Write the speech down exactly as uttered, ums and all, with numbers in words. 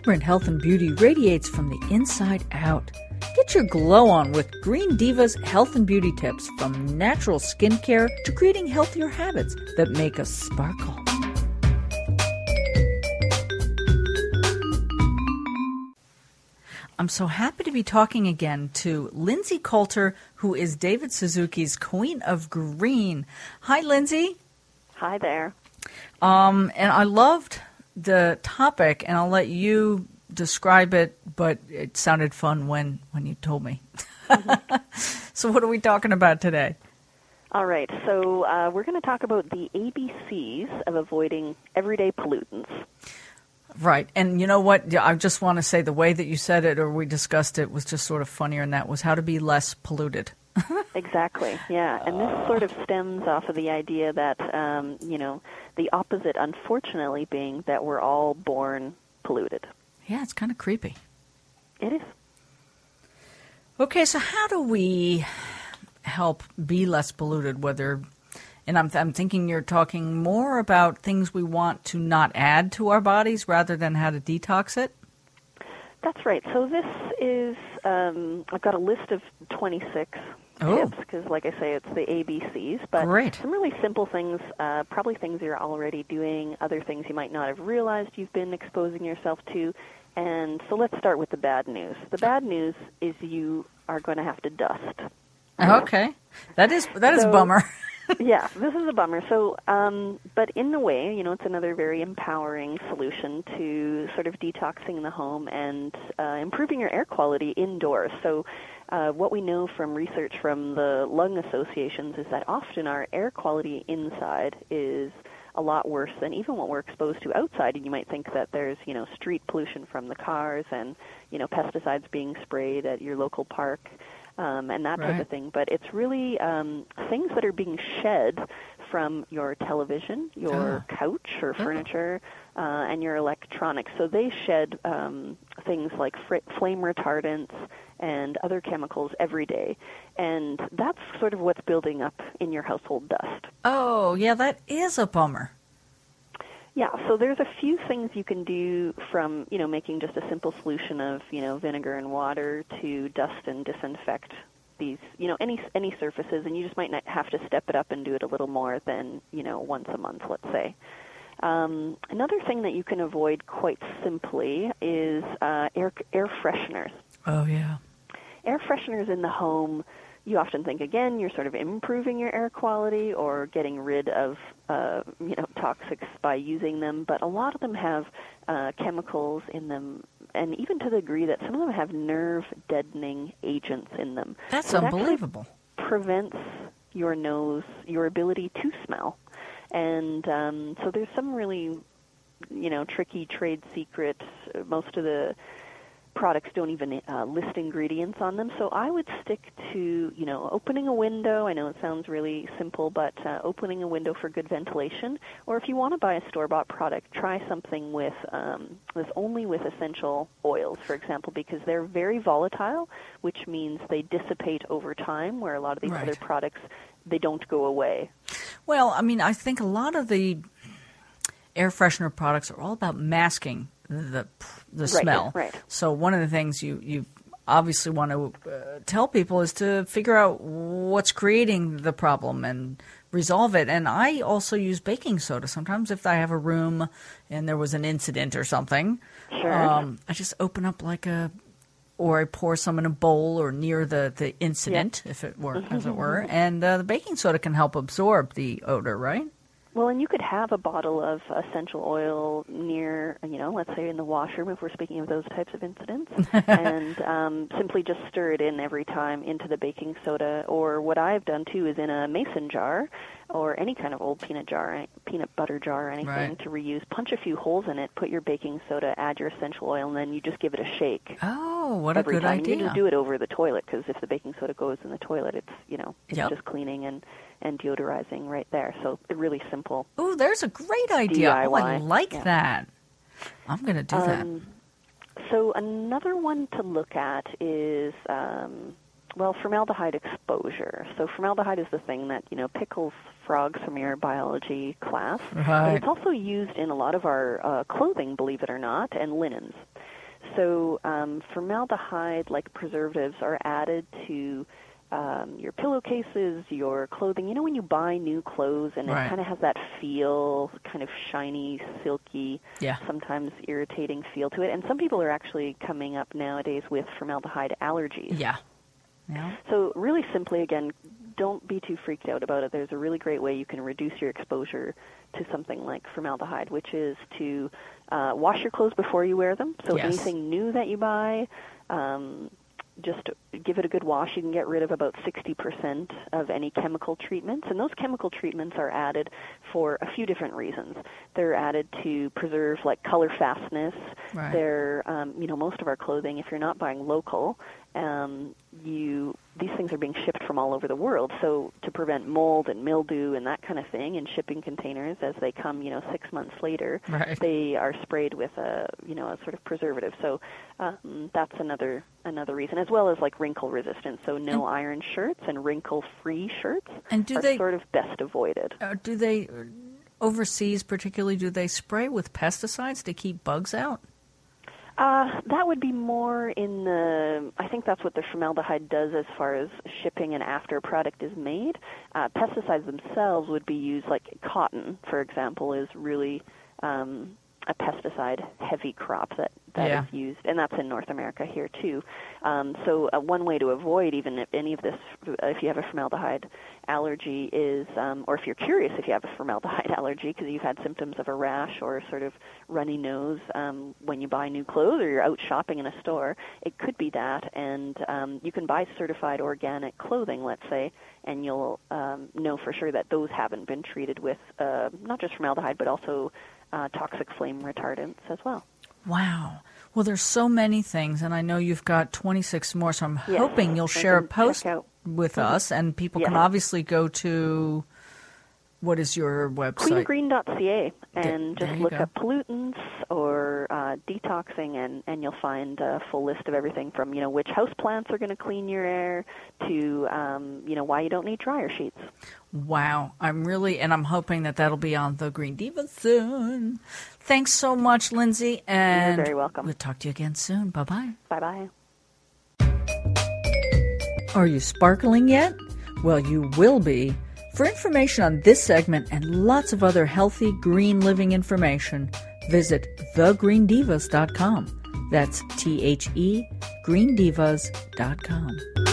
Vibrant health and beauty radiates from the inside out. Get your glow on with Green Diva's health and beauty tips, from natural skincare to creating healthier habits that make us sparkle. I'm so happy to be talking again to Lindsay Coulter, who is David Suzuki's Queen of Green. Hi, Lindsay. Hi there. Um, and I loved the topic, and I'll let you describe it, but it sounded fun when, when you told me. Mm-hmm. So what are we talking about today? All right, so uh, we're going to talk about the A B Cs of avoiding everyday pollutants. Right, and you know what? I just want to say the way that you said it, or we discussed it, was just sort of funnier, and that was how to be less polluted. Exactly, yeah, and this sort of stems off of the idea that, um, you know, the opposite, unfortunately, being that we're all born polluted. Yeah, it's kind of creepy. It is. Okay, so how do we help be less polluted, whether... And I'm, I'm thinking you're talking more about things we want to not add to our bodies rather than how to detox it? That's right. So this is, um, I've got a list of twenty-six oh. tips, because like I say, it's the A B Cs. But Great. Some really simple things, uh, probably things you're already doing, other things you might not have realized you've been exposing yourself to. And so let's start with the bad news. The bad news is you are going to have to dust. Okay. That is, that is so, a bummer. Yeah, this is a bummer. So, um, but in a way, you know, it's another very empowering solution to sort of detoxing the home and uh, improving your air quality indoors. So, uh, what we know from research from the lung associations is that often our air quality inside is a lot worse than even what we're exposed to outside. And you might think that there's, you know, street pollution from the cars and, you know, pesticides being sprayed at your local park. Um, and that type right. of thing. But it's really um, things that are being shed from your television, your oh. couch or furniture, oh. uh, and your electronics. So they shed um, things like fr- flame retardants and other chemicals every day. And that's sort of what's building up in your household dust. Oh, yeah, that is a bummer. Yeah, so there's a few things you can do, from, you know, making just a simple solution of, you know, vinegar and water to dust and disinfect these, you know, any any surfaces, and you just might not have to step it up and do it a little more than, you know, once a month, let's say. Um, another thing that you can avoid quite simply is uh, air air fresheners. Oh, yeah. Air fresheners in the home, you often think, again, you're sort of improving your air quality or getting rid of, uh, you know, toxics by using them. But a lot of them have uh, chemicals in them, and even to the degree that some of them have nerve-deadening agents in them. That's so unbelievable. It prevents your nose, your ability to smell. And um, so there's some really, you know, tricky trade secrets. Most of the products don't even uh, list ingredients on them. So I would stick to, you know, opening a window. I know it sounds really simple, but uh, opening a window for good ventilation. Or if you want to buy a store-bought product, try something with, um, with only with essential oils, for example, because they're very volatile, which means they dissipate over time, where a lot of these right. other products, they don't go away. Well, I mean, I think a lot of the air freshener products are all about masking the the smell. Right, right. So one of the things you, you obviously want to uh, tell people is to figure out what's creating the problem and resolve it. And I also use baking soda. Sometimes if I have a room and there was an incident or something, sure. um, I just open up like a, or I pour some in a bowl or near the, the incident, yep. if it were, as it were, and uh, the baking soda can help absorb the odor, right? Well, and you could have a bottle of essential oil near, you know, let's say in the washroom, if we're speaking of those types of incidents, and um, simply just stir it in every time into the baking soda. Or what I've done, too, is in a mason jar or any kind of old peanut jar, peanut butter jar or anything right. to reuse. Punch a few holes in it, put your baking soda, add your essential oil, and then you just give it a shake. Oh, what a good time. idea. You do it over the toilet, because if the baking soda goes in the toilet, it's, you know, it's yep. just cleaning and, and deodorizing right there. So really simple. Oh, there's a great idea. D I Y. Oh, I like yeah. that. I'm going to do um, that. So another one to look at is, um, well, formaldehyde exposure. So formaldehyde is the thing that, you know, pickles frogs from your biology class. Right. But it's also used in a lot of our uh, clothing, believe it or not, and linens. So um, formaldehyde-like preservatives are added to um, your pillowcases, your clothing. You know when you buy new clothes and right. it kind of has that feel, kind of shiny, silky, yeah. sometimes irritating feel to it. And some people are actually coming up nowadays with formaldehyde allergies. Yeah. Yeah. So really simply, again, don't be too freaked out about it. There's a really great way you can reduce your exposure to something like formaldehyde, which is to uh, wash your clothes before you wear them. So yes. anything new that you buy, um, just give it a good wash. You can get rid of about sixty percent of any chemical treatments, and those chemical treatments are added for a few different reasons. They're added to preserve, like, color fastness. Right. They're, um, you know, most of our clothing, if you're not buying local, um, you these things are being shipped from all over the world. So to prevent mold and mildew and that kind of thing in shipping containers, as they come, you know, six months later, right. they are sprayed with a, you know, a sort of preservative. So um, that's another another reason, as well as like wrinkle resistance. So no and, iron shirts and wrinkle-free shirts and do are they, sort of best avoided. Uh, do they, overseas particularly, do they spray with pesticides to keep bugs out? Uh, that would be more in the, I think that's what the formaldehyde does as far as shipping and after a product is made. Uh, pesticides themselves would be used, like cotton, for example, is really um, a pesticide-heavy crop that, that yeah. is used, and that's in North America here too. Um, so uh, one way to avoid even if any of this, if you have a formaldehyde allergy is, um, or if you're curious if you have a formaldehyde allergy because you've had symptoms of a rash or sort of runny nose um, when you buy new clothes or you're out shopping in a store, it could be that. And um, you can buy certified organic clothing, let's say, and you'll um, know for sure that those haven't been treated with uh, not just formaldehyde but also uh, toxic flame retardants as well. Wow. Well, there's so many things, and I know you've got twenty-six more, so I'm yes, hoping you'll share a post with mm-hmm. us, and people yes. can obviously go to, what is your website? clean green dot c a, and D- just look go. up pollutants or uh, detoxing, and, and you'll find a full list of everything from, you know, which house plants are going to clean your air to, um, you know, why you don't need dryer sheets. Wow. I'm really, and I'm hoping that that'll be on The Green Diva soon. Thanks so much, Lindsay. And you're very welcome. We'll talk to you again soon. Bye-bye. Bye-bye. Are you sparkling yet? Well, you will be. For information on this segment and lots of other healthy, green living information, visit the green divas dot com. That's T H E, green divas dot com.